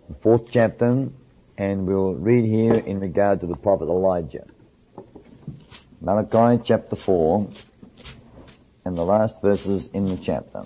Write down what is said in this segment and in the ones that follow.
the 4th chapter, and we'll read here in regard to the prophet Elijah. Malachi chapter 4, and the last verses in the chapter.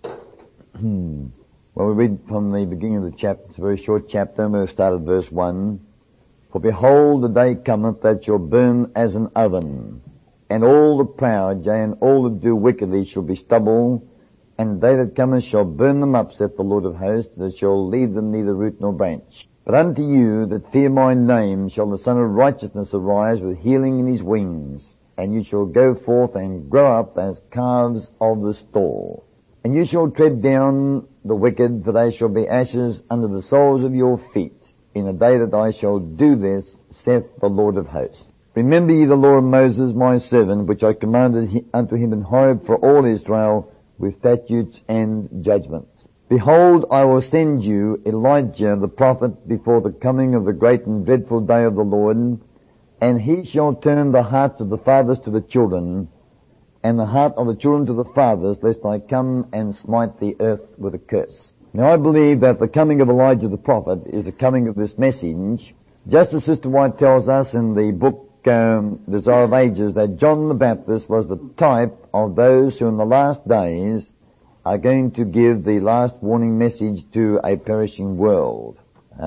Well, we read from the beginning of the chapter. It's a very short chapter. We'll start at verse 1. For behold, the day cometh that shall burn as an oven, and all the proud, yea, and all that do wickedly shall be stubble, and they that cometh shall burn them up, saith the Lord of hosts, that shall leave them neither root nor branch. But unto you that fear my name shall the Son of Righteousness arise with healing in his wings, and you shall go forth and grow up as calves of the stall. And you shall tread down the wicked, for they shall be ashes under the soles of your feet, in the day that I shall do this, saith the Lord of hosts. Remember ye the law of Moses my servant, which I commanded unto him in Horeb for all Israel, with statutes and judgments. Behold, I will send you Elijah the prophet before the coming of the great and dreadful day of the Lord, and he shall turn the hearts of the fathers to the children, and the heart of the children to the fathers, lest I come and smite the earth with a curse. Now I believe that the coming of Elijah the prophet is the coming of this message, just as Sister White tells us in the book Desire of Ages, that John the Baptist was the type of those who in the last days are going to give the last warning message to a perishing world.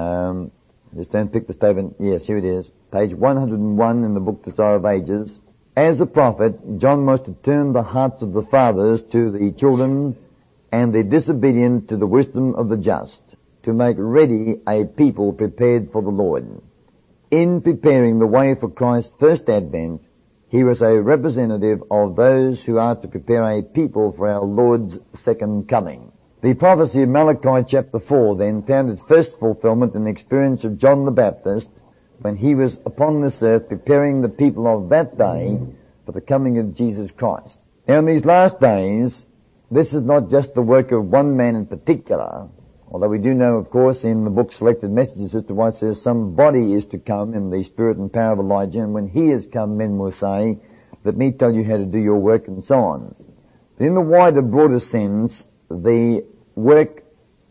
Just don't pick the statement. Yes, here it is. Page 101 in the book Desire of Ages. As a prophet, John was to turn the hearts of the fathers to the children and the disobedient to the wisdom of the just, to make ready a people prepared for the Lord. In preparing the way for Christ's first advent, he was a representative of those who are to prepare a people for our Lord's second coming. The prophecy of Malachi chapter 4 then found its first fulfillment in the experience of John the Baptist when he was upon this earth preparing the people of that day for the coming of Jesus Christ. Now in these last days, this is not just the work of one man in particular, although we do know, of course, in the book Selected Messages, Sister White says somebody is to come in the spirit and power of Elijah, and when he has come, men will say, let me tell you how to do your work, and so on. But in the wider, broader sense, the work,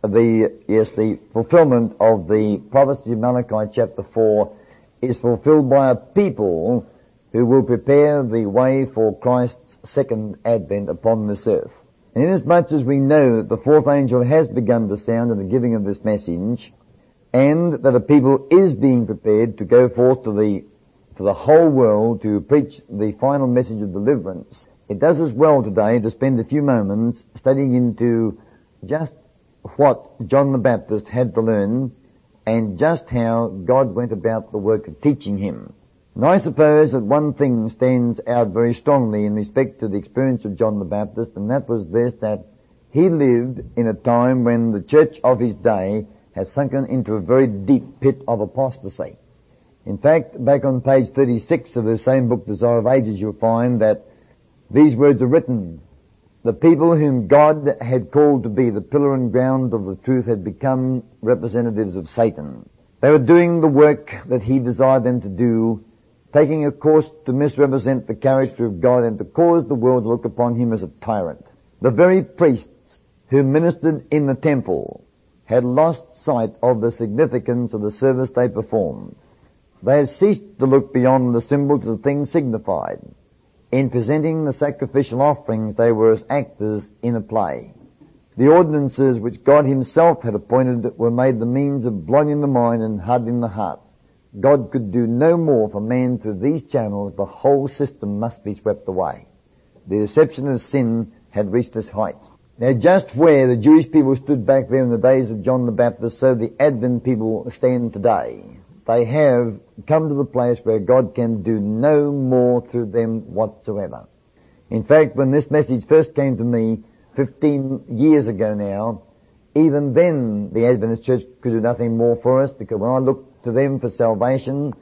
the fulfillment of the prophecy of Malachi chapter 4 is fulfilled by a people who will prepare the way for Christ's second advent upon this earth. And inasmuch as we know that the fourth angel has begun to sound in the giving of this message, and that a people is being prepared to go forth to the whole world to preach the final message of deliverance, it does us well today to spend a few moments studying into just what John the Baptist had to learn and just how God went about the work of teaching him. And I suppose that one thing stands out very strongly in respect to the experience of John the Baptist, and that was this, that he lived in a time when the church of his day had sunken into a very deep pit of apostasy. In fact, back on page 36 of the same book, Desire of Ages, you'll find that these words are written. The people whom God had called to be the pillar and ground of the truth had become representatives of Satan. They were doing the work that he desired them to do, taking a course to misrepresent the character of God and to cause the world to look upon him as a tyrant. The very priests who ministered in the temple had lost sight of the significance of the service they performed. They had ceased to look beyond the symbol to the thing signified. In presenting the sacrificial offerings, they were as actors in a play. The ordinances which God himself had appointed were made the means of blinding the mind and hardening the heart. God could do no more for man through these channels. The whole system must be swept away. The deception of sin had reached its height. Now, just where the Jewish people stood back there in the days of John the Baptist, so the Advent people stand today. They have come to the place where God can do no more through them whatsoever. In fact, when this message first came to me 15 years ago now, even then the Adventist Church could do nothing more for us, because when I looked to them for salvation,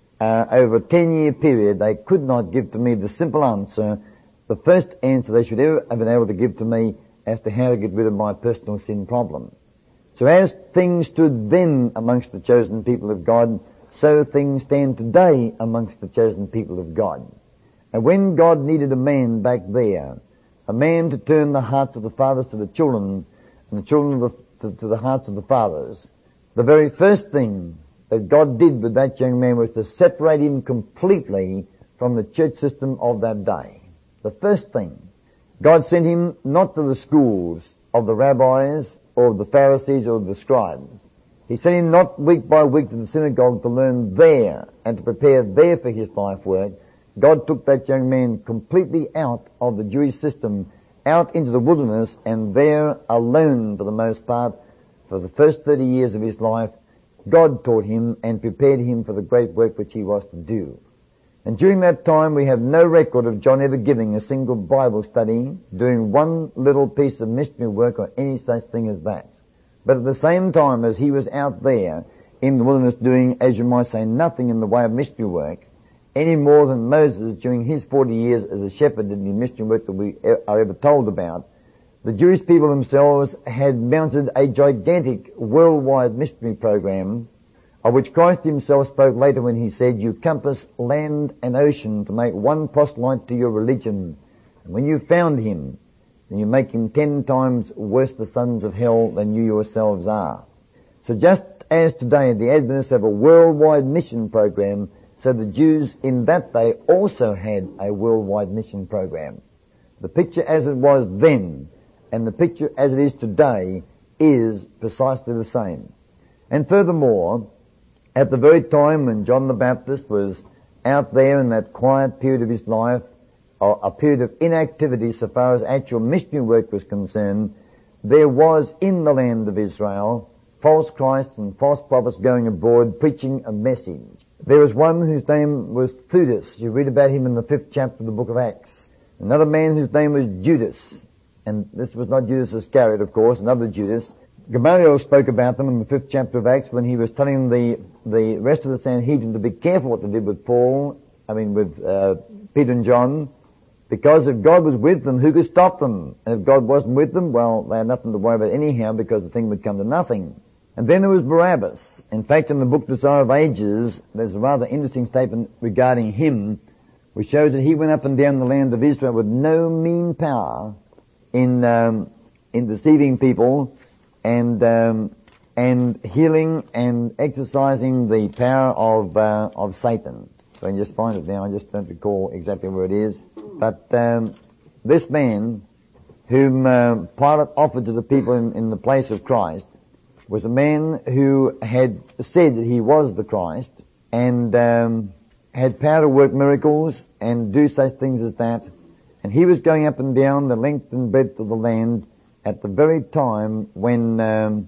over a 10-year period, they could not give to me the simple answer, the first answer they should ever have been able to give to me as to how to get rid of my personal sin problem. So as things stood then amongst the chosen people of God, so things stand today amongst the chosen people of God. And when God needed a man back there, a man to turn the hearts of the fathers to the children, and the children to the hearts of the fathers, The very first thing that God did with that young man was to separate him completely from the church system of that day. The first thing. God sent him not to the schools of the rabbis or the Pharisees or the scribes. He sent him not week by week to the synagogue to learn there and to prepare there for his life work. God took that young man completely out of the Jewish system, out into the wilderness, and there alone for the most part, for the first 30 years of his life, God taught him and prepared him for the great work which he was to do. And during that time we have no record of John ever giving a single Bible study, doing one little piece of missionary work or any such thing as that. But at the same time as he was out there in the wilderness doing, as you might say, nothing in the way of missionary work, any more than Moses during his 40 years as a shepherd did the missionary work that we are ever told about, the Jewish people themselves had mounted a gigantic worldwide missionary program of which Christ himself spoke later when he said, "You compass land and ocean to make one proselyte to your religion. And when you've found him, then you make him 10 times worse the sons of hell than you yourselves are." So just as today the Adventists have a worldwide mission program, so the Jews in that day also had a worldwide mission program. The picture as it was then and the picture as it is today is precisely the same. And furthermore, at the very time when John the Baptist was out there in that quiet period of his life, or a period of inactivity so far as actual missionary work was concerned, there was in the land of Israel false Christs and false prophets going abroad preaching a message. There was one whose name was Theudas. You read about him in the 5th chapter of the book of Acts. Another man whose name was Judas. And this was not Judas Iscariot, of course, another Judas. Gamaliel spoke about them in the 5th chapter of Acts when he was telling the rest of the Sanhedrin to be careful what they did with Peter and John, because if God was with them, who could stop them? And if God wasn't with them, well, they had nothing to worry about anyhow, because the thing would come to nothing. And then there was Barabbas. In fact, in the book Desire of Ages, there's a rather interesting statement regarding him, which shows that he went up and down the land of Israel with no mean power in deceiving people and healing and exercising the power of Satan. So I can just find it now. I just don't recall exactly where it is. But this man, whom Pilate offered to the people in the place of Christ, was a man who had said that he was the Christ and had power to work miracles and do such things as that. And he was going up and down the length and breadth of the land at the very time when,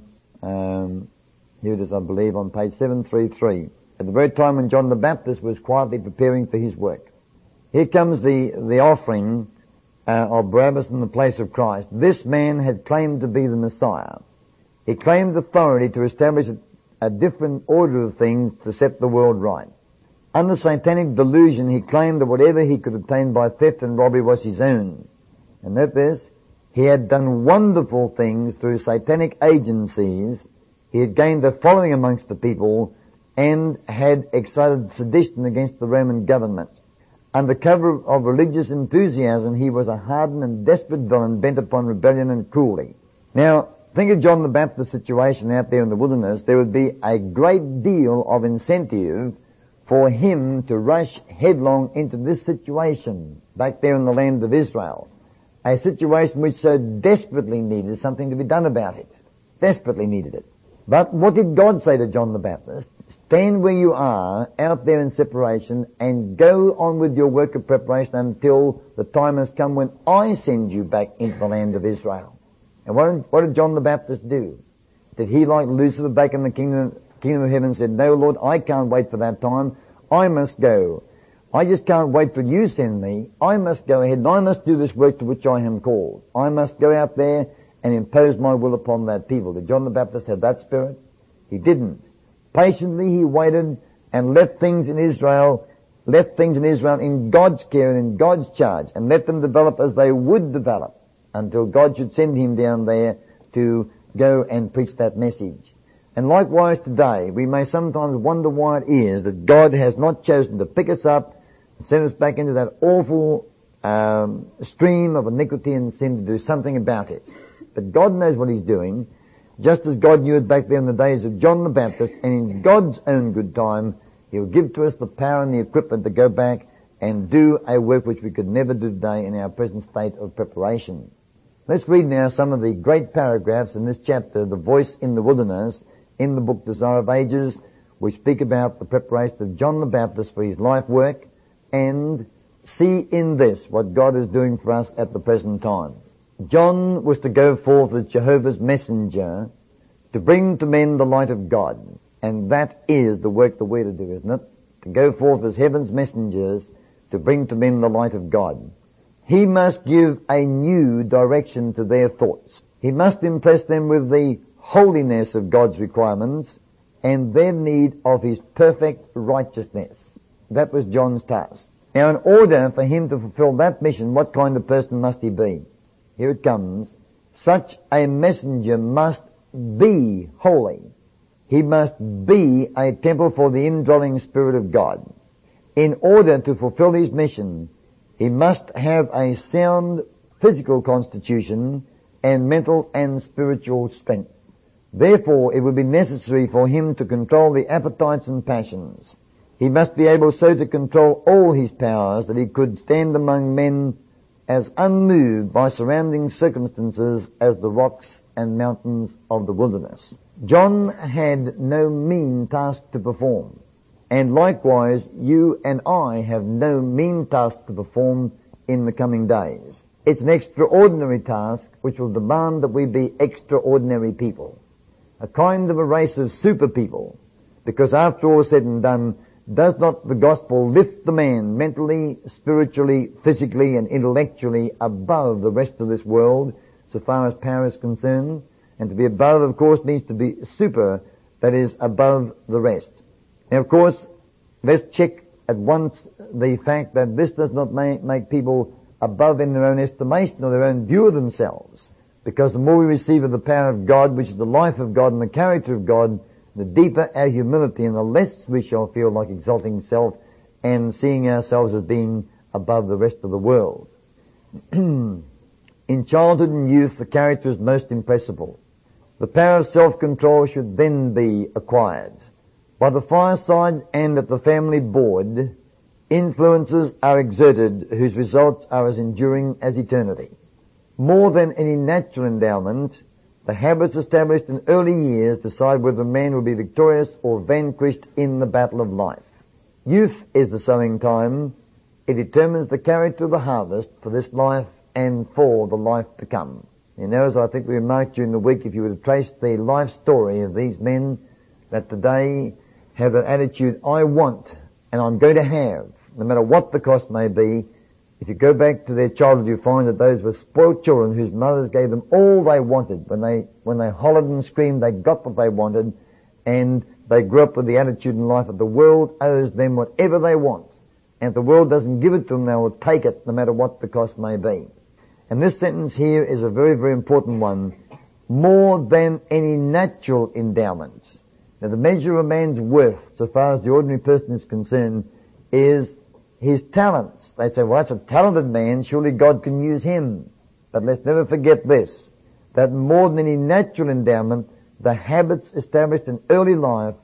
here it is, I believe, on page 733, at the very time when John the Baptist was quietly preparing for his work. Here comes the offering of Barabbas in the place of Christ. This man had claimed to be the Messiah. He claimed authority to establish a different order of things to set the world right. Under satanic delusion, he claimed that whatever he could obtain by theft and robbery was his own. And note this, he had done wonderful things through satanic agencies. He had gained a following amongst the people and had excited sedition against the Roman government. Under cover of religious enthusiasm, he was a hardened and desperate villain bent upon rebellion and cruelty. Now, think of John the Baptist's situation out there in the wilderness. There would be a great deal of incentive for him to rush headlong into this situation back there in the land of Israel. A situation which so desperately needed something to be done about it. Desperately needed it. But what did God say to John the Baptist? Stand where you are, out there in separation, and go on with your work of preparation until the time has come when I send you back into the land of Israel. And what did John the Baptist do? Did he, like Lucifer back in the kingdom of heaven, said, "No, Lord, I can't wait for that time. I must go. I just can't wait till you send me. I must go ahead and I must do this work to which I am called. I must go out there and impose my will upon that people." Did John the Baptist have that spirit? He didn't. Patiently he waited and left things in Israel in God's care and in God's charge, and let them develop as they would develop until God should send him down there to go and preach that message. And likewise today, we may sometimes wonder why it is that God has not chosen to pick us up and send us back into that awful stream of iniquity and sin to do something about it. But God knows what he's doing. just as God knew it back there in the days of John the Baptist, and in God's own good time, He'll give to us the power and the equipment to go back and do a work which we could never do today in our present state of preparation. Let's read now some of the great paragraphs in this chapter, The Voice in the Wilderness, in the book Desire of Ages. We speak about the preparation of John the Baptist for his life work, and see in this what God is doing for us at the present time. John was to go forth as Jehovah's messenger to bring to men the light of God. And that is the work that we're to do, isn't it? To go forth as heaven's messengers to bring to men the light of God. He must give a new direction to their thoughts. He must impress them with the holiness of God's requirements and their need of His perfect righteousness. That was John's task. Now, in order for him to fulfill that mission, what kind of person must he be? Here it comes. Such a messenger must be holy. He must be a temple for the indwelling Spirit of God. In order to fulfill his mission, he must have a sound physical constitution and mental and spiritual strength. Therefore, it would be necessary for him to control the appetites and passions. He must be able so to control all his powers that he could stand among men as unmoved by surrounding circumstances as the rocks and mountains of the wilderness. John had no mean task to perform, and likewise you and I have no mean task to perform in the coming days. It's an extraordinary task which will demand that we be extraordinary people, a kind of a race of super people, because after all is said and done, does not the gospel lift the man mentally, spiritually, physically, and intellectually above the rest of this world, so far as power is concerned? And to be above, of course, means to be super, that is, above the rest. Now, of course, let's check at once the fact that this does not make people above in their own estimation or their own view of themselves. Because the more we receive of the power of God, which is the life of God and the character of God, the deeper our humility and the less we shall feel like exalting self and seeing ourselves as being above the rest of the world. In childhood and youth, the character is most impressible. The power of self-control should then be acquired. By the fireside and at the family board, influences are exerted whose results are as enduring as eternity. More than any natural endowment, the habits established in early years decide whether a man will be victorious or vanquished in the battle of life. Youth is the sowing time. It determines the character of the harvest for this life and for the life to come. You know, as I think we remarked during the week, if you were to trace the life story of these men that today have an attitude, I want and I'm going to have, no matter what the cost may be. If you go back to their childhood, you find that those were spoiled children whose mothers gave them all they wanted. When they hollered and screamed, they got what they wanted, and they grew up with the attitude in life that the world owes them whatever they want. And if the world doesn't give it to them, they will take it no matter what the cost may be. And this sentence here is a very, very important one. More than any natural endowment. Now, the measure of a man's worth, so far as the ordinary person is concerned, is his talents. They say, well, that's a talented man, surely God can use him. But let's never forget this, that more than any natural endowment, the habits established in early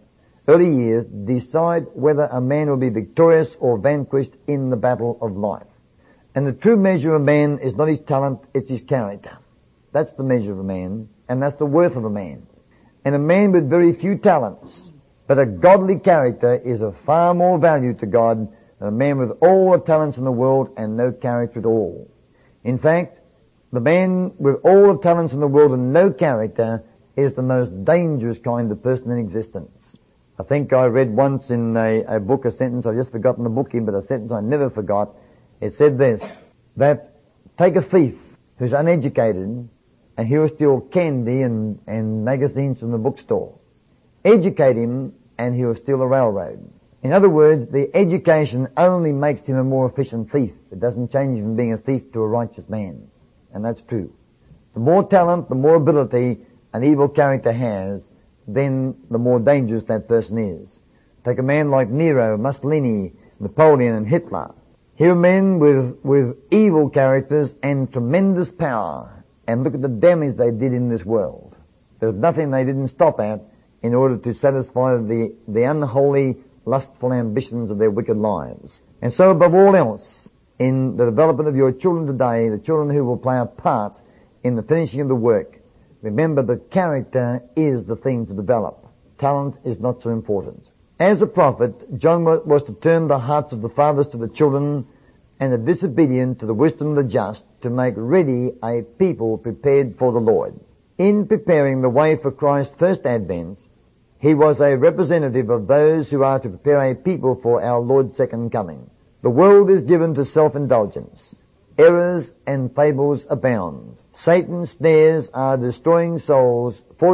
years, decide whether a man will be victorious or vanquished in the battle of life. And the true measure of a man is not his talent, it's his character. That's the measure of a man, and that's the worth of a man. And a man with very few talents, but a godly character, is of far more value to God than a man with all the talents in the world and no character at all. In fact, the man with all the talents in the world and no character is the most dangerous kind of person in existence. I think I read once in a book a sentence, I've just forgotten the book in, but a sentence I never forgot. It said this, that take a thief who's uneducated and he'll steal candy and magazines from the bookstore. Educate him and he'll steal a railroad. In other words, the education only makes him a more efficient thief. It doesn't change him from being a thief to a righteous man. And that's true. The more talent, the more ability an evil character has, then the more dangerous that person is. Take a man like Nero, Mussolini, Napoleon, and Hitler. Here are men with evil characters and tremendous power. And look at the damage they did in this world. There was nothing they didn't stop at in order to satisfy the unholy, lustful ambitions of their wicked lives. And so above all else, in the development of your children today, the children who will play a part in the finishing of the work, remember that character is the thing to develop. Talent is not so important. As a prophet, John was to turn the hearts of the fathers to the children and the disobedient to the wisdom of the just, to make ready a people prepared for the Lord. In preparing the way for Christ's first advent, he was a representative of those who are to prepare a people for our Lord's second coming. The world is given to self-indulgence. Errors and fables abound. Satan's snares are destroying souls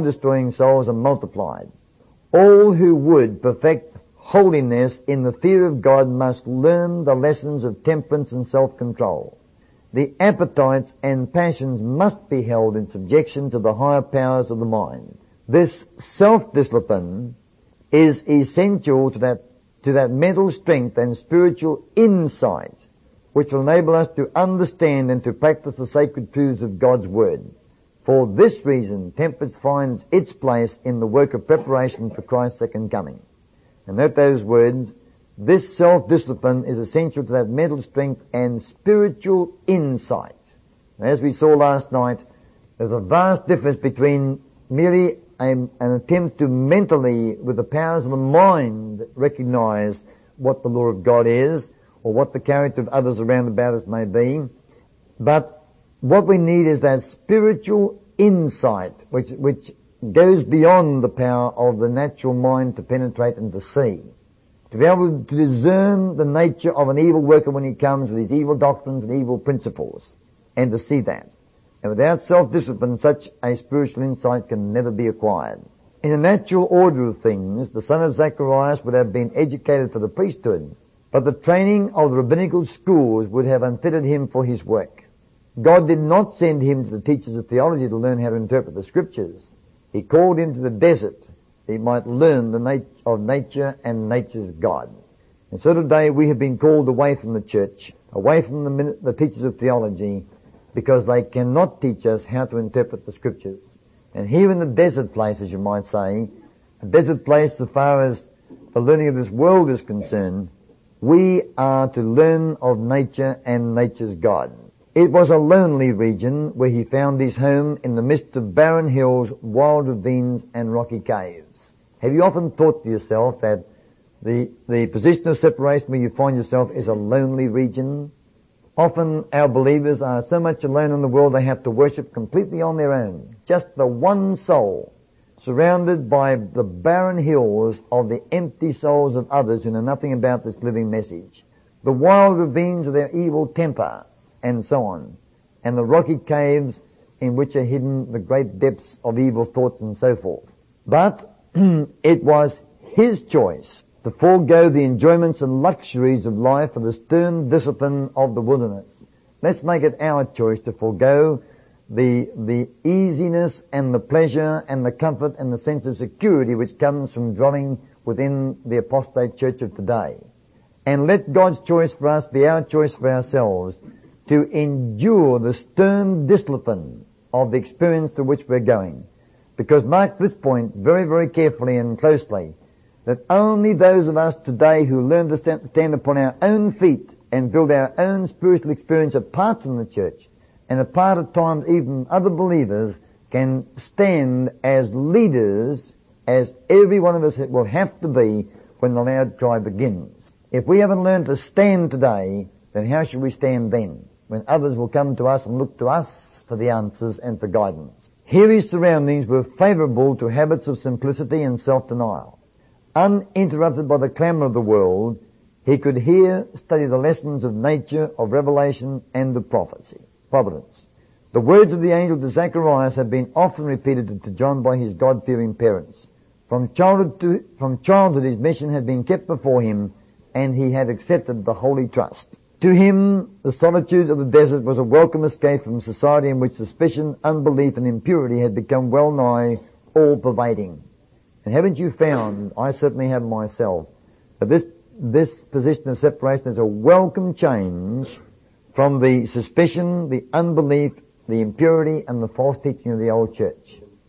are multiplied. All who would perfect holiness in the fear of God must learn the lessons of temperance and self-control. The appetites and passions must be held in subjection to the higher powers of the mind. This self-discipline is essential to that mental strength and spiritual insight which will enable us to understand and to practice the sacred truths of God's Word. For this reason, temperance finds its place in the work of preparation for Christ's second coming. And note those words, this self-discipline is essential to that mental strength and spiritual insight. And as we saw last night, there's a vast difference between merely an attempt to mentally, with the powers of the mind, recognize what the law of God is, or what the character of others around about us may be. But what we need is that spiritual insight, which goes beyond the power of the natural mind to penetrate and to see. To be able to discern the nature of an evil worker when he comes with his evil doctrines and evil principles, and to see that. And without self-discipline, such a spiritual insight can never be acquired. In the natural order of things, the son of Zacharias would have been educated for the priesthood, but the training of the rabbinical schools would have unfitted him for his work. God did not send him to the teachers of theology to learn how to interpret the scriptures. He called him to the desert that he might learn the nature of nature and nature's God. And so today we have been called away from the church, away from the teachers of theology, because they cannot teach us how to interpret the scriptures. And here in the desert place, as you might say, a desert place so far as the learning of this world is concerned, we are to learn of nature and nature's God. It was a lonely region where he found his home in the midst of barren hills, wild ravines and rocky caves. Have you often thought to yourself that the position of separation where you find yourself is a lonely region? Often our believers are so much alone in the world they have to worship completely on their own. Just the one soul, surrounded by the barren hills of the empty souls of others who know nothing about this living message. The wild ravines of their evil temper, and so on. And the rocky caves in which are hidden the great depths of evil thoughts and so forth. But it was his choice to forego the enjoyments and luxuries of life for the stern discipline of the wilderness. Let's make it our choice to forego the easiness and the pleasure and the comfort and the sense of security which comes from dwelling within the apostate church of today. And let God's choice for us be our choice for ourselves, to endure the stern discipline of the experience to which we're going. Because mark this point very, very carefully and closely, that only those of us today who learn to stand upon our own feet and build our own spiritual experience apart from the church, and apart at times even other believers, can stand as leaders, as every one of us will have to be when the loud cry begins. If we haven't learned to stand today, then how should we stand then, when others will come to us and look to us for the answers and for guidance? Here his surroundings were favourable to habits of simplicity and self-denial. Uninterrupted by the clamour of the world, he could here study the lessons of nature, of revelation, and of prophecy. Providence. The words of the angel to Zacharias have been often repeated to John by his God-fearing parents. From childhood his mission had been kept before him, and he had accepted the holy trust. To him, the solitude of the desert was a welcome escape from society in which suspicion, unbelief, and impurity had become well nigh all-pervading. And haven't you found, I certainly have myself, that this position of separation is a welcome change from the suspicion, the unbelief, the impurity, and the false teaching of the old church.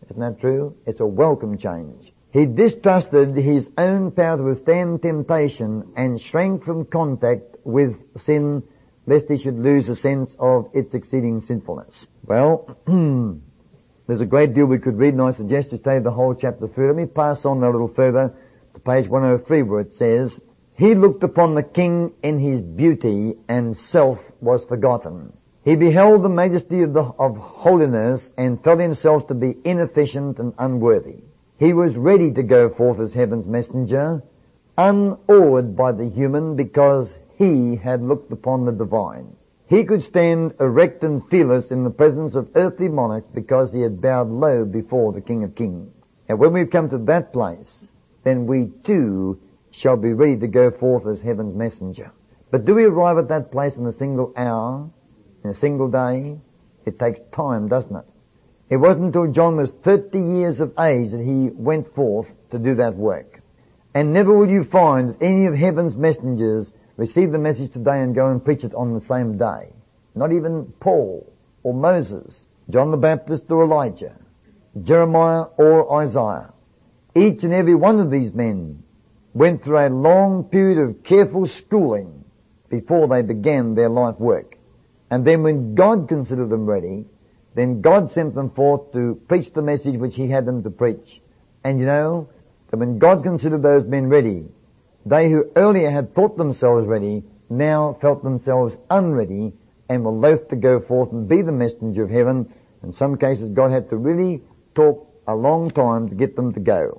Isn't that true? It's a welcome change. He distrusted his own power to withstand temptation and shrank from contact with sin, lest he should lose a sense of its exceeding sinfulness. Well, there's a great deal we could read, and I suggest you study the whole chapter through. Let me pass on a little further to page 103, where it says, he looked upon the king in his beauty, and self was forgotten. He beheld the majesty of holiness, and felt himself to be inefficient and unworthy. He was ready to go forth as heaven's messenger, unawed by the human, because he had looked upon the divine. He could stand erect and fearless in the presence of earthly monarchs because he had bowed low before the King of Kings. And when we've come to that place, then we too shall be ready to go forth as heaven's messenger. But do we arrive at that place in a single hour, in a single day? It takes time, doesn't it? It wasn't until John was 30 years of age that he went forth to do that work. And never will you find that any of heaven's messengers receive the message today and go and preach it on the same day. Not even Paul or Moses, John the Baptist or Elijah, Jeremiah or Isaiah. Each and every one of these men went through a long period of careful schooling before they began their life work. And then when God considered them ready, then God sent them forth to preach the message which he had them to preach. And you know, that when God considered those men ready, they who earlier had thought themselves ready now felt themselves unready and were loath to go forth and be the messenger of heaven. In some cases, God had to really talk a long time to get them to go.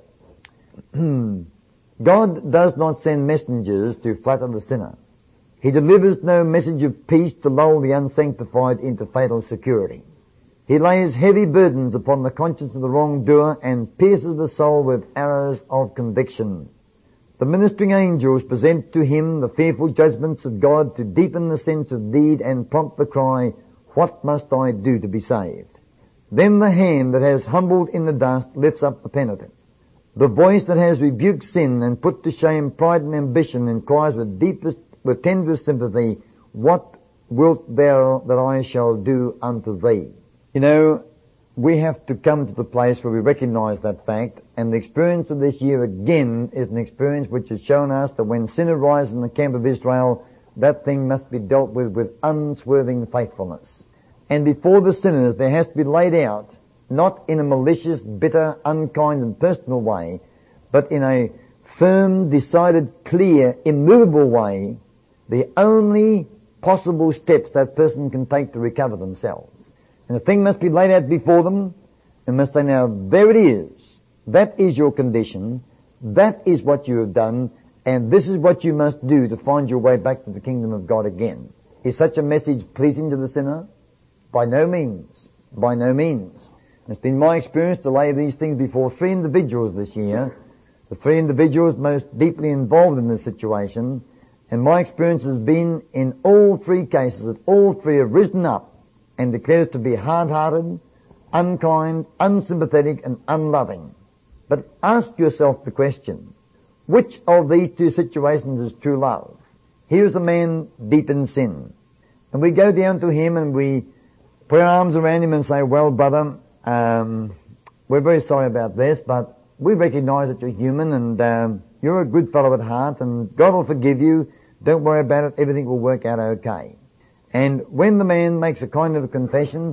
God does not send messengers to flatter the sinner. He delivers no message of peace to lull the unsanctified into fatal security. He lays heavy burdens upon the conscience of the wrongdoer and pierces the soul with arrows of conviction. The ministering angels present to him the fearful judgments of God to deepen the sense of need and prompt the cry, what must I do to be saved? Then the hand that has humbled in the dust lifts up the penitent. The voice that has rebuked sin and put to shame pride and ambition and cries with tenderest sympathy, what wilt thou that I shall do unto thee? You know, we have to come to the place where we recognize that fact, and the experience of this year again is an experience which has shown us that when sin arises in the camp of Israel, that thing must be dealt with unswerving faithfulness. And before the sinners, there has to be laid out, not in a malicious, bitter, unkind and personal way, but in a firm, decided, clear, immovable way, the only possible steps that person can take to recover themselves. And the thing must be laid out before them, and must say, now, there it is. That is your condition. That is what you have done, and this is what you must do to find your way back to the kingdom of God again. Is such a message pleasing to the sinner? By no means. By no means. It's been my experience to lay these things before 3 individuals this year, the 3 individuals most deeply involved in this situation, and my experience has been in all 3 cases that all 3 have risen up and declares to be hard-hearted, unkind, unsympathetic, and unloving. But ask yourself the question, which of these 2 situations is true love? Here's a man deep in sin. And we go down to him and we put our arms around him and say, well, brother, we're very sorry about this, but we recognize that you're human and you're a good fellow at heart and God will forgive you. Don't worry about it. Everything will work out okay. And when the man makes a kind of a confession,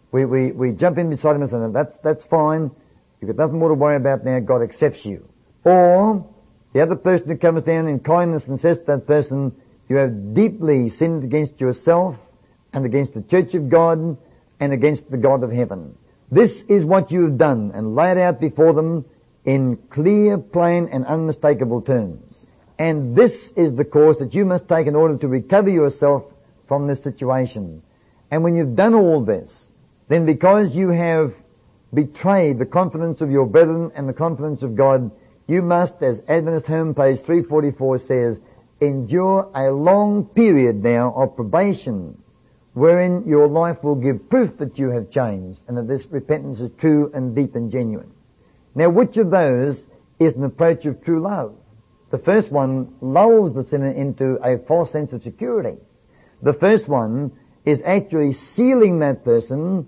we jump in beside him and say, that's fine. You've got nothing more to worry about now. God accepts you. Or the other person who comes down in kindness and says to that person, you have deeply sinned against yourself and against the church of God and against the God of heaven. This is what you have done, and lay it out before them in clear, plain, and unmistakable terms. And this is the course that you must take in order to recover yourself from this situation. And when you've done all this, then because you have betrayed the confidence of your brethren and the confidence of God, you must, as Adventist Home page 344 says, endure a long period now of probation, wherein your life will give proof that you have changed and that this repentance is true and deep and genuine. Now, which of those is an approach of true love? The first one lulls the sinner into a false sense of security. The first one is actually sealing that person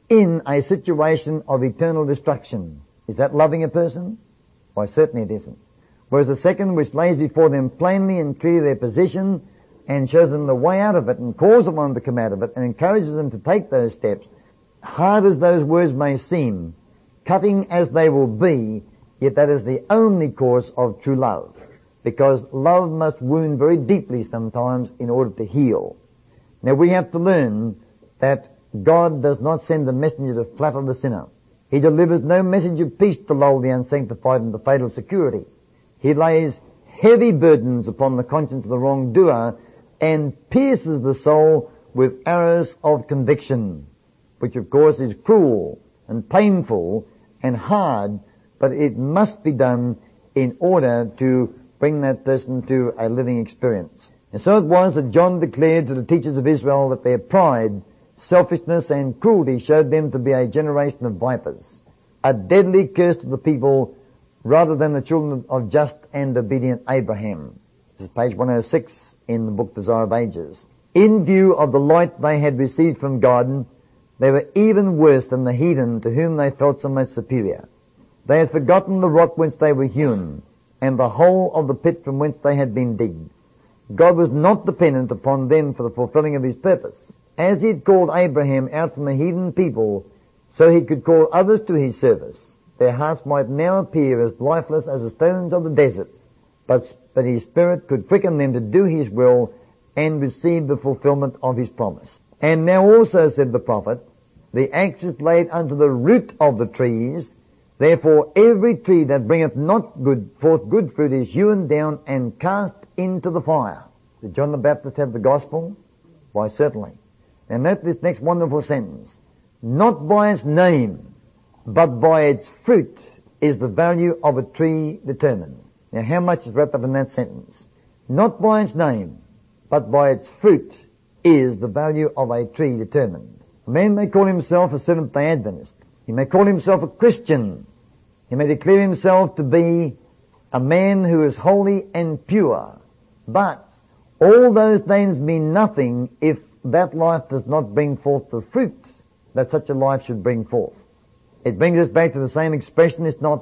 in a situation of eternal destruction. Is that loving a person? Why, certainly it isn't. Whereas the second, which lays before them plainly and clearly their position and shows them the way out of it and calls them on to come out of it and encourages them to take those steps, hard as those words may seem, cutting as they will be, yet that is the only course of true love. Because love must wound very deeply sometimes in order to heal. Now we have to learn that God does not send a messenger to flatter the sinner. He delivers no message of peace to lull the unsanctified into fatal security. He lays heavy burdens upon the conscience of the wrongdoer and pierces the soul with arrows of conviction, which of course is cruel and painful and hard, but it must be done in order to bring that person to a living experience. And so it was that John declared to the teachers of Israel that their pride, selfishness, and cruelty showed them to be a generation of vipers, a deadly curse to the people rather than the children of just and obedient Abraham. This is page 106 in the book Desire of Ages. In view of the light they had received from God, they were even worse than the heathen to whom they felt so much superior. They had forgotten the rock whence they were hewn, and the hole of the pit from whence they had been digged. God was not dependent upon them for the fulfilling of his purpose. As he had called Abraham out from a heathen people, so he could call others to his service. Their hearts might now appear as lifeless as the stones of the desert, but his Spirit could quicken them to do his will and receive the fulfillment of his promise. And now also, said the prophet, the axe is laid unto the root of the trees. Therefore every tree that bringeth not forth good fruit is hewn down and cast into the fire. Did John the Baptist have the gospel? Why, certainly. And note this next wonderful sentence. Not by its name, but by its fruit is the value of a tree determined. Now how much is wrapped up in that sentence? Not by its name, but by its fruit is the value of a tree determined. A man may call himself a Seventh-day Adventist. He may call himself a Christian. He may declare himself to be a man who is holy and pure. But all those names mean nothing if that life does not bring forth the fruit that such a life should bring forth. It brings us back to the same expression. It's not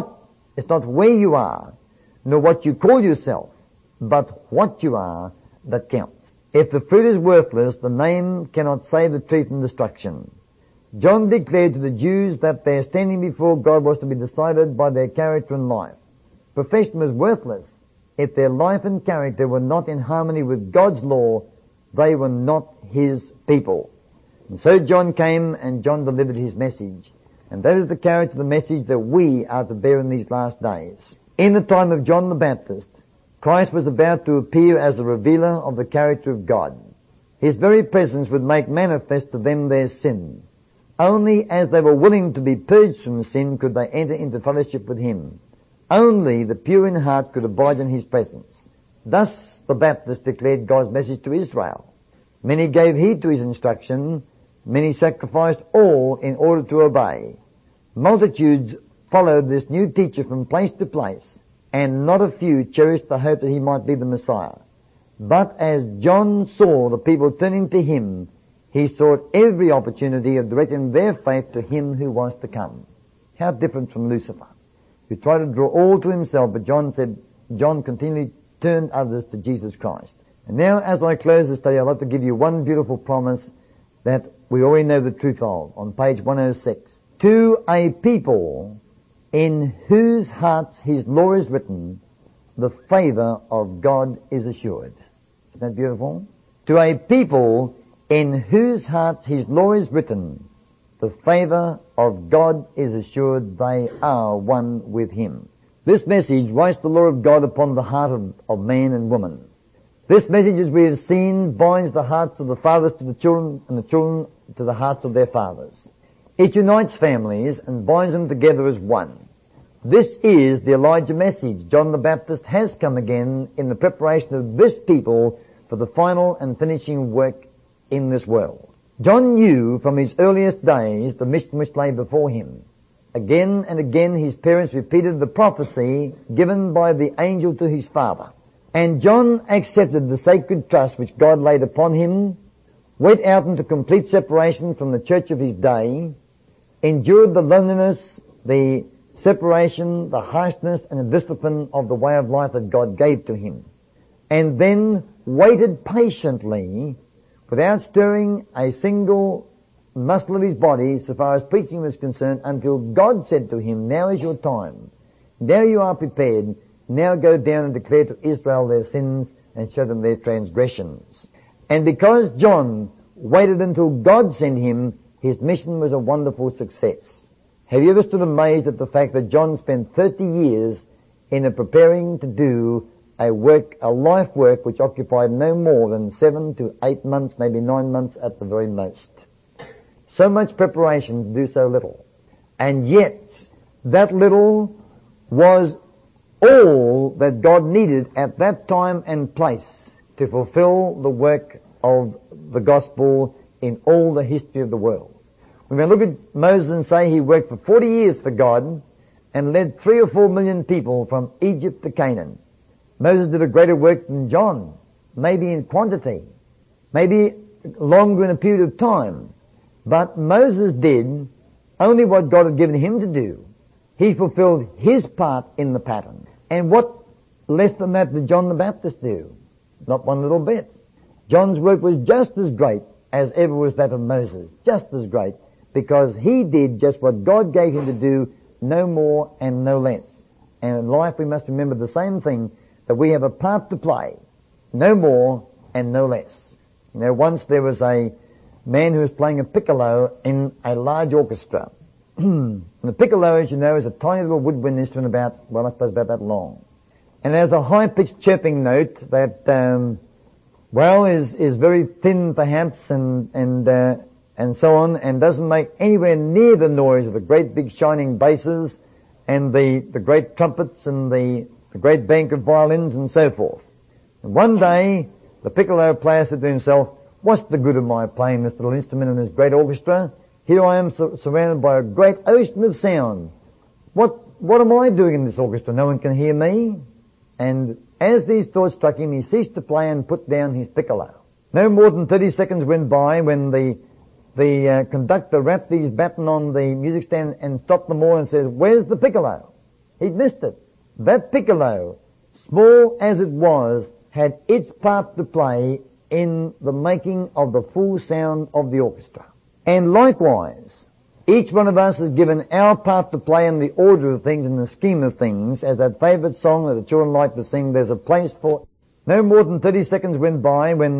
where you are, nor what you call yourself, but what you are that counts. If the fruit is worthless, the name cannot save the tree from destruction. John declared to the Jews that their standing before God was to be decided by their character and life. Profession was worthless. If their life and character were not in harmony with God's law, they were not his people. And so John came and John delivered his message. And that is the character of the message that we are to bear in these last days. In the time of John the Baptist, Christ was about to appear as the revealer of the character of God. His very presence would make manifest to them their sin. Only as they were willing to be purged from sin could they enter into fellowship with him. Only the pure in heart could abide in his presence. Thus the Baptist declared God's message to Israel. Many gave heed to his instruction. Many sacrificed all in order to obey. Multitudes followed this new teacher from place to place, and not a few cherished the hope that he might be the Messiah. But as John saw the people turning to him, he sought every opportunity of directing their faith to him who was to come. How different from Lucifer, who tried to draw all to himself, but John continually turned others to Jesus Christ. And now, as I close this study, I'd like to give you one beautiful promise that we already know the truth of, on page 106. To a people in whose hearts his law is written, the favor of God is assured. Isn't that beautiful? To a people in whose hearts his law is written, the favor of God is assured, they are one with him. This message writes the law of God upon the heart of man and woman. This message, as we have seen, binds the hearts of the fathers to the children and the children to the hearts of their fathers. It unites families and binds them together as one. This is the Elijah message. John the Baptist has come again in the preparation of this people for the final and finishing work in this world. John knew from his earliest days the mission which lay before him. Again and again his parents repeated the prophecy given by the angel to his father. And John accepted the sacred trust which God laid upon him went out into complete separation from the church of his day, endured the loneliness, the separation, the harshness and the discipline of the way of life that God gave to him, and then waited patiently without stirring a single muscle of his body so far as preaching was concerned until God said to him, now is your time. Now you are prepared. Now go down and declare to Israel their sins and show them their transgressions. And because John waited until God sent him, his mission was a wonderful success. Have you ever stood amazed at the fact that John spent 30 years in preparing to do a life work which occupied no more than 7 to 8 months, maybe 9 months at the very most. So much preparation to do so little. And yet, that little was all that God needed at that time and place to fulfill the work of the gospel in all the history of the world. We may look at Moses and say he worked for 40 years for God and led 3 or 4 million people from Egypt to Canaan. Moses did a greater work than John, maybe in quantity, maybe longer in a period of time. But Moses did only what God had given him to do. He fulfilled his part in the pattern. And what less than that did John the Baptist do? Not one little bit. John's work was just as great as ever was that of Moses, just as great, because he did just what God gave him to do, no more and no less. And in life we must remember the same thing, that we have a part to play, no more and no less. You know, once there was a man who was playing a piccolo in a large orchestra. The piccolo, as you know, is a tiny little woodwind instrument about that long. And there's a high-pitched chirping note that, is very thin perhaps and so on, and doesn't make anywhere near the noise of the great big shining basses and the great trumpets and the great bank of violins and so forth. And one day, the piccolo player said to himself, what's the good of my playing this little instrument in this great orchestra? Here I am surrounded by a great ocean of sound. What am I doing in this orchestra? No one can hear me. And as these thoughts struck him, he ceased to play and put down his piccolo. No more than 30 seconds went by when the conductor rapped his baton on the music stand and stopped them all and said, where's the piccolo? He'd missed it. That piccolo, small as it was, had its part to play in the making of the full sound of the orchestra. And likewise, each one of us is given our part to play in the order of things, in the scheme of things, as that favourite song that the children like to sing, there's a place for. No more than 30 seconds went by when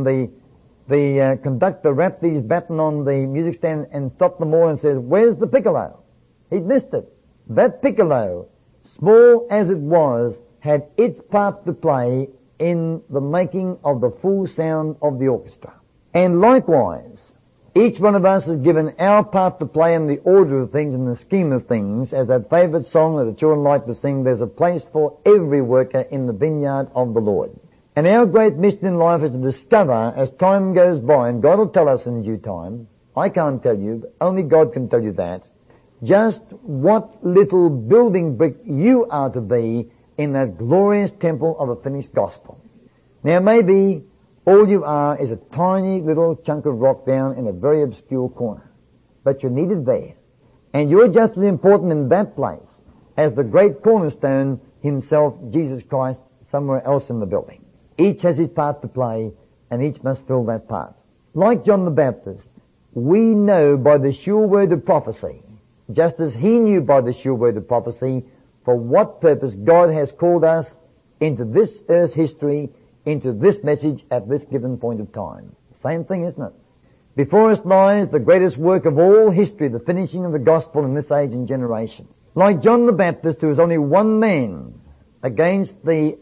the conductor rapped his baton on the music stand and stopped them all and said, where's the piccolo? He'd missed it. That piccolo, small as it was, had its part to play in the making of the full sound of the orchestra. And likewise, each one of us is given our part to play in the order of things, in the scheme of things, as that favourite song that the children like to sing, there's a place for every worker in the vineyard of the Lord. And our great mission in life is to discover, as time goes by, and God will tell us in due time, I can't tell you, but only God can tell you that, just what little building brick you are to be in that glorious temple of a finished gospel. Now maybe all you are is a tiny little chunk of rock down in a very obscure corner. But you're needed there. And you're just as important in that place as the great cornerstone himself, Jesus Christ, somewhere else in the building. Each has his part to play, and each must fill that part. Like John the Baptist, we know by the sure word of prophecy, just as he knew by the sure word of prophecy, for what purpose God has called us into this earth's history, into this message at this given point of time. Same thing, isn't it? Before us lies the greatest work of all history, the finishing of the gospel in this age and generation. Like John the Baptist, who was only one man against the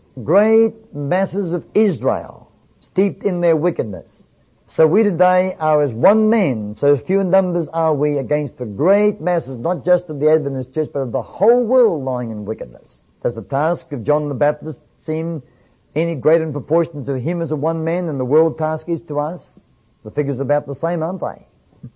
great masses of Israel, steeped in their wickedness, so we today are as one man, so few in numbers are we, against the great masses, not just of the Adventist church, but of the whole world lying in wickedness. Does the task of John the Baptist seem any greater in proportion to him as a one man than the world task is to us? The figures are about the same, aren't they?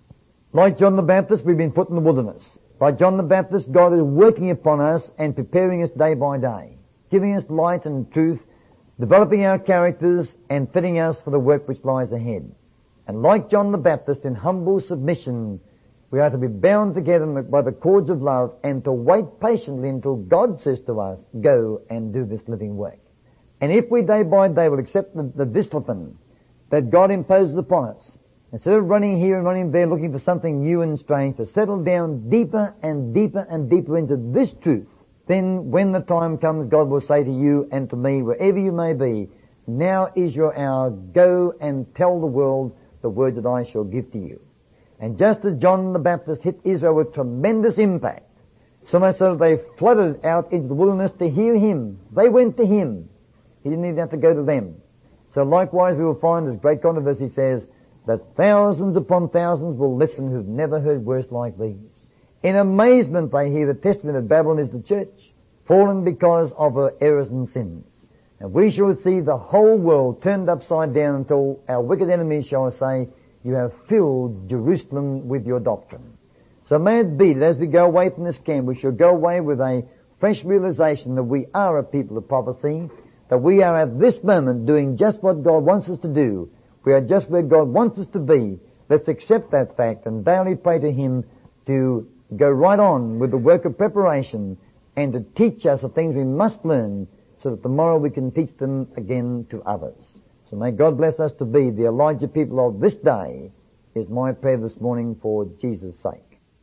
Like John the Baptist, we've been put in the wilderness. Like John the Baptist, God is working upon us and preparing us day by day, giving us light and truth, developing our characters and fitting us for the work which lies ahead. And like John the Baptist, in humble submission, we are to be bound together by the cords of love and to wait patiently until God says to us, go and do this living work. And if we day by day will accept the discipline that God imposes upon us, instead of running here and running there looking for something new and strange, to settle down deeper and deeper and deeper into this truth, then when the time comes, God will say to you and to me, wherever you may be, now is your hour, go and tell the world the word that I shall give to you. And just as John the Baptist hit Israel with tremendous impact, so much so that they flooded out into the wilderness to hear him. They went to him. He didn't even have to go to them. So likewise we will find, as Great Controversy says, that thousands upon thousands will listen who've never heard words like these. In amazement they hear the testimony that Babylon is the church, fallen because of her errors and sins. And we shall see the whole world turned upside down until our wicked enemies shall say, you have filled Jerusalem with your doctrine. So may it be that as we go away from this camp, we shall go away with a fresh realization that we are a people of prophecy, that we are at this moment doing just what God wants us to do. We are just where God wants us to be. Let's accept that fact and daily pray to him to go right on with the work of preparation and to teach us the things we must learn so that tomorrow we can teach them again to others. So may God bless us to be the Elijah people of this day, is my prayer this morning for Jesus' sake.